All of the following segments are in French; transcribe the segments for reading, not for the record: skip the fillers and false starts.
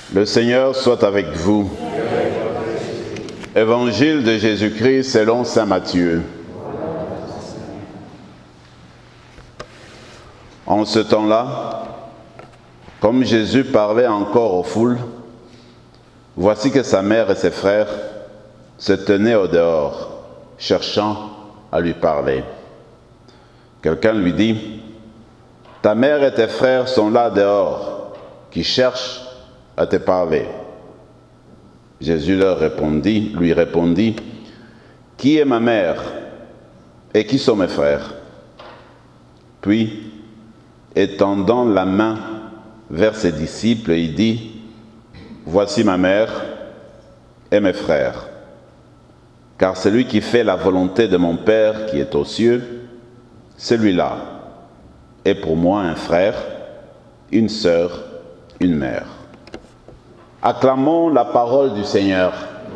Le Seigneur soit avec vous. Évangile de Jésus-Christ selon saint Matthieu. En ce temps-là, comme Jésus parlait encore aux foules, voici que sa mère et ses frères se tenaient au dehors, cherchant à lui parler. Quelqu'un lui dit, « Ta mère et tes frères sont là dehors, qui cherchent à te parler. » Jésus lui répondit, « Qui est ma mère et qui sont mes frères ?» Puis, étendant la main vers ses disciples, il dit, « Voici ma mère et mes frères. Car celui qui fait la volonté de mon Père qui est aux cieux, celui-là est pour moi un frère, une sœur, une mère. » Acclamons la parole du Seigneur.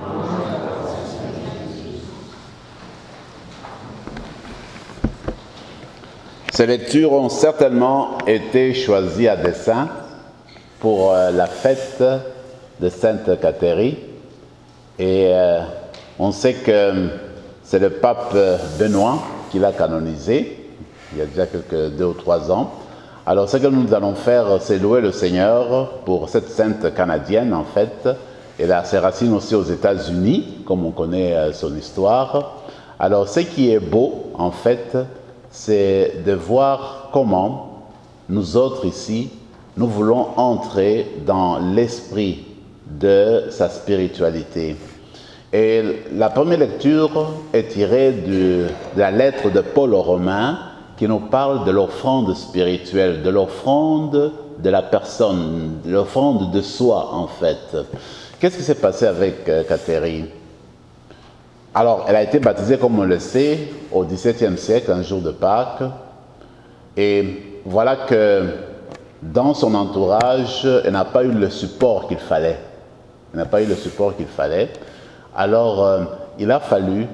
Ces lectures ont certainement été choisies à dessein pour la fête de Sainte Catherine. Et on sait que c'est le pape Benoît qui l'a canonisé, il y a déjà 2 ou 3 ans. Alors ce que nous allons faire, c'est louer le Seigneur pour cette sainte canadienne en fait. Elle a ses racines aussi aux États-Unis, comme on connaît son histoire. Alors ce qui est beau en fait, c'est de voir comment nous autres ici, nous voulons entrer dans l'esprit de sa spiritualité. Et la première lecture est tirée de la lettre de Paul aux Romains, qui nous parle de l'offrande spirituelle, de l'offrande de la personne, de l'offrande de soi en fait. Qu'est-ce qui s'est passé avec Catherine? Alors, elle a été baptisée, comme on le sait, au XVIIe siècle, un jour de Pâques. Et voilà que dans son entourage, elle n'a pas eu le support qu'il fallait. Elle n'a pas eu le support qu'il fallait. Alors, il a fallu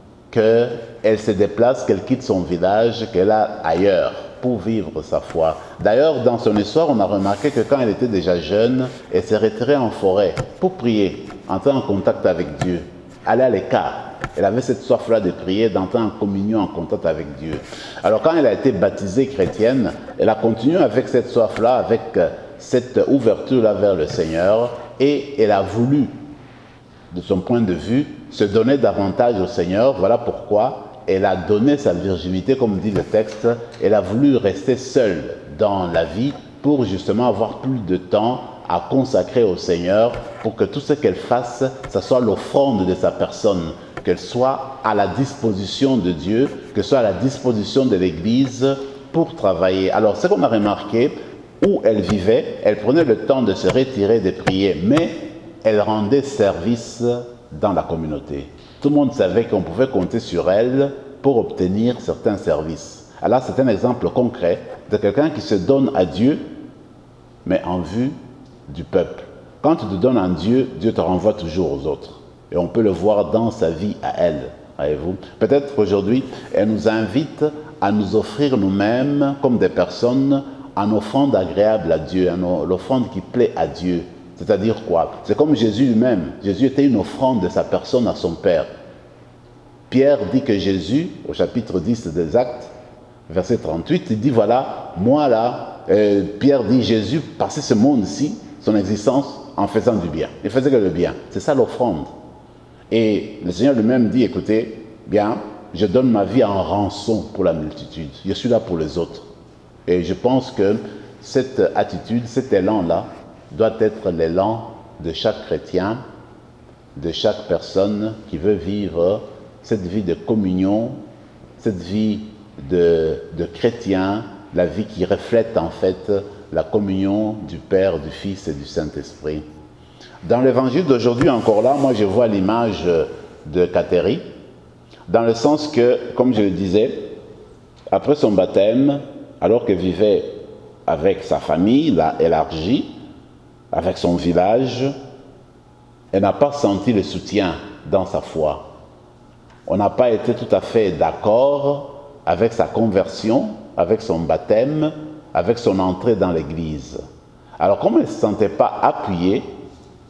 qu'elle se déplace, qu'elle quitte son village, qu'elle aille ailleurs pour vivre sa foi. D'ailleurs, dans son histoire, on a remarqué que quand elle était déjà jeune, elle s'est retirée en forêt pour prier, entrer en contact avec Dieu, aller à l'écart. Elle avait cette soif-là de prier, d'entrer en communion, en contact avec Dieu. Alors quand elle a été baptisée chrétienne, elle a continué avec cette soif-là, avec cette ouverture-là vers le Seigneur, et elle a voulu, de son point de vue, se donner davantage au Seigneur. Voilà pourquoi elle a donné sa virginité, comme dit le texte. Elle a voulu rester seule dans la vie pour justement avoir plus de temps à consacrer au Seigneur, pour que tout ce qu'elle fasse, ce soit l'offrande de sa personne, qu'elle soit à la disposition de Dieu, que ce soit à la disposition de l'Église pour travailler. Alors, ce qu'on a remarqué, où elle vivait, elle prenait le temps de se retirer, de prier, mais elle rendait service dans la communauté. Tout le monde savait qu'on pouvait compter sur elle pour obtenir certains services. Alors c'est un exemple concret de quelqu'un qui se donne à Dieu, mais en vue du peuple. Quand tu te donnes à Dieu, Dieu te renvoie toujours aux autres. Et on peut le voir dans sa vie à elle, voyez-vous. Peut-être qu'aujourd'hui, elle nous invite à nous offrir nous-mêmes comme des personnes en offrande agréable à Dieu, en offrande qui plaît à Dieu. C'est-à-dire quoi? C'est comme Jésus lui-même. Jésus était une offrande de sa personne à son Père. Pierre dit que Jésus, au chapitre 10 des Actes, verset 38, il dit, voilà, moi là, Pierre dit, Jésus passait ce monde-ci, son existence, en faisant du bien. Il faisait que le bien. C'est ça l'offrande. Et le Seigneur lui-même dit, écoutez, bien, je donne ma vie en rançon pour la multitude. Je suis là pour les autres. Et je pense que cette attitude, cet élan-là, doit être l'élan de chaque chrétien, de chaque personne qui veut vivre cette vie de communion, cette vie de chrétien, la vie qui reflète en fait la communion du Père, du Fils et du Saint-Esprit. Dans l'évangile d'aujourd'hui, encore là, moi je vois l'image de Catherine, dans le sens que, comme je le disais, après son baptême, alors qu'elle vivait avec sa famille, là élargie, avec son village, elle n'a pas senti le soutien dans sa foi. On n'a pas été tout à fait d'accord avec sa conversion, avec son baptême, avec son entrée dans l'Église. Alors comme elle ne se sentait pas appuyée,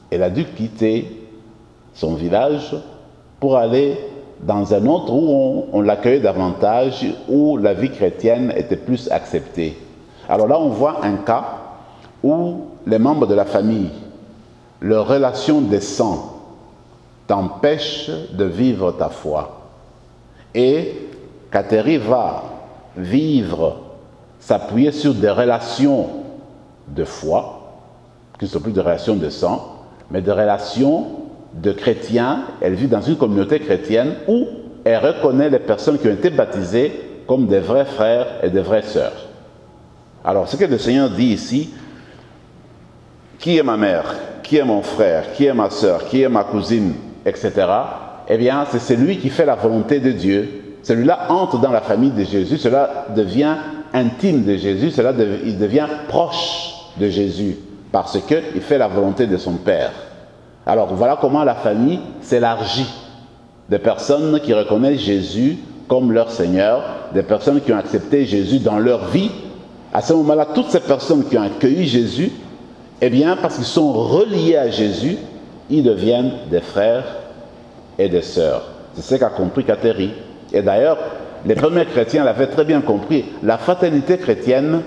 Elle a dû quitter son village pour aller dans un autre où on l'accueillait davantage, où la vie chrétienne était plus acceptée. Alors là, on voit un cas où les membres de la famille, leur relation de sang, t'empêche de vivre ta foi. Et Kateri va vivre, s'appuyer sur des relations de foi, qui ne sont plus des relations de sang, mais des relations de chrétiens. Elle vit dans une communauté chrétienne où elle reconnaît les personnes qui ont été baptisées comme des vrais frères et des vraies sœurs. Alors, ce que le Seigneur dit ici, qui est ma mère, qui est mon frère, qui est ma sœur, qui est ma cousine, etc., eh bien, c'est celui qui fait la volonté de Dieu. Celui-là entre dans la famille de Jésus, cela devient intime de Jésus, il devient proche de Jésus, parce qu'il fait la volonté de son Père. Alors, voilà comment la famille s'élargit. Des personnes qui reconnaissent Jésus comme leur Seigneur, des personnes qui ont accepté Jésus dans leur vie. À ce moment-là, toutes ces personnes qui ont accueilli Jésus, eh bien, parce qu'ils sont reliés à Jésus, ils deviennent des frères et des sœurs. C'est ce qu'a compris Kateri. Et d'ailleurs, les premiers chrétiens l'avaient très bien compris. La fraternité chrétienne,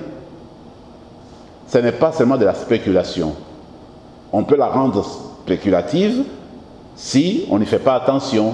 ce n'est pas seulement de la spéculation. On peut la rendre spéculative si on n'y fait pas attention.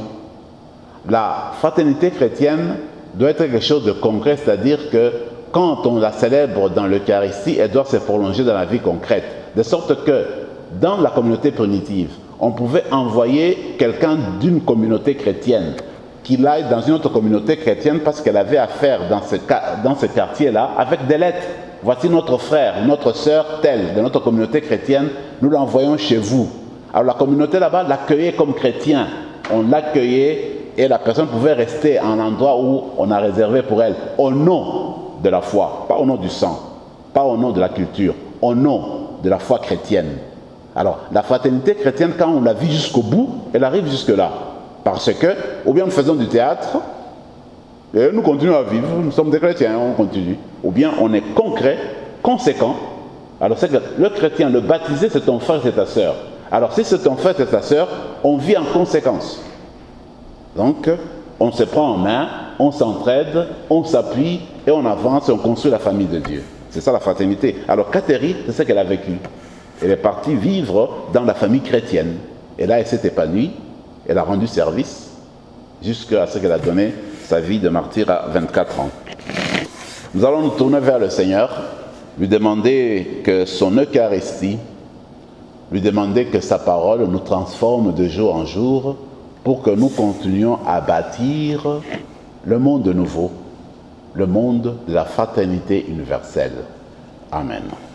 La fraternité chrétienne doit être quelque chose de concret, c'est-à-dire que quand on la célèbre dans l'Eucharistie, elle doit se prolonger dans la vie concrète. De sorte que dans la communauté primitive, on pouvait envoyer quelqu'un d'une communauté chrétienne qu'il aille dans une autre communauté chrétienne parce qu'elle avait affaire dans ce quartier-là avec des lettres. Voici notre frère, notre sœur telle de notre communauté chrétienne, nous l'envoyons chez vous. Alors la communauté là-bas l'accueillait comme chrétien. On l'accueillait et la personne pouvait rester en un endroit où on a réservé pour elle, au nom de la foi, pas au nom du sang, pas au nom de la culture, au nom de la foi chrétienne. Alors, la fraternité chrétienne, quand on la vit jusqu'au bout, elle arrive jusque-là. Parce que, ou bien nous faisons du théâtre, et nous continuons à vivre, nous sommes des chrétiens, on continue. Ou bien on est concret, conséquent. Alors c'est que le chrétien, le baptisé, c'est ton frère, c'est ta sœur. Alors si c'est ton frère, c'est ta sœur, on vit en conséquence. Donc, on se prend en main, on s'entraide, on s'appuie, et on avance et on construit la famille de Dieu. C'est ça la fraternité. Alors Kateri, c'est ça qu'elle a vécu. Elle est partie vivre dans la famille chrétienne. Et là, elle s'est épanouie, elle a rendu service, jusqu'à ce qu'elle a donné sa vie de martyr à 24 ans. Nous allons nous tourner vers le Seigneur, lui demander que son Eucharistie, lui demander que sa parole nous transforme de jour en jour, pour que nous continuions à bâtir le monde nouveau, le monde de la fraternité universelle. Amen.